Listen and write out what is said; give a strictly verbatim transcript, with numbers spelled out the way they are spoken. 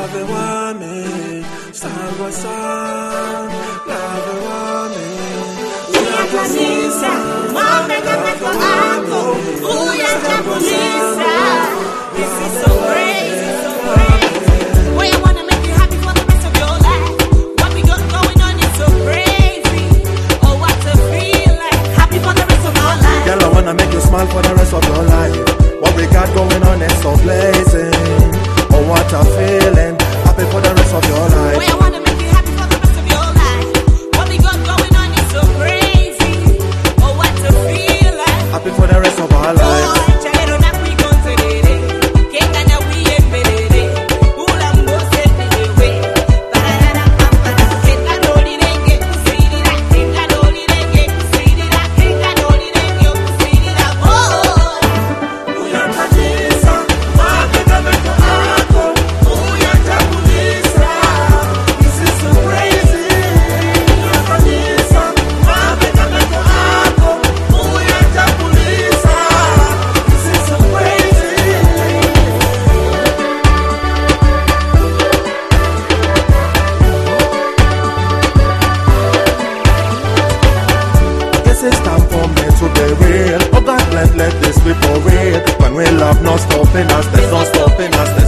wame, salva san, lave wame. Uya kanisa, mame kameko ako, uya kanisa. This is so crazy, so crazy. Boy, I wanna make you happy for the rest of your life. What we got going on is so crazy. Oh, what to feel like, happy for the rest of your life. Girl, I wanna make you smile for the rest of your life. What we got going on is so blazing. Oh, what a feeling, happy for the rest of your life. Boy, I wanna make you happy for the rest of your life. What we got going on is so crazy. Oh, what to feel like, happy for the rest of our life. oh, chalero na kuikonserere. Kenga na uiepelele. Ulambo sepewe. Pararara pampara. Kenga doli renge kusirira. Kenga doli renge kusirira. Kenga doli renge kusirira. Oh, Uya kanisa, mame kameko ako, uya kanisa. This is so crazy. Uya kanisa, mame kameko ako, uya kanisa. This is so crazy. This is time for me to be real. Oh God, let, let this be for real. When we love, no stopping us, there's no stopping us.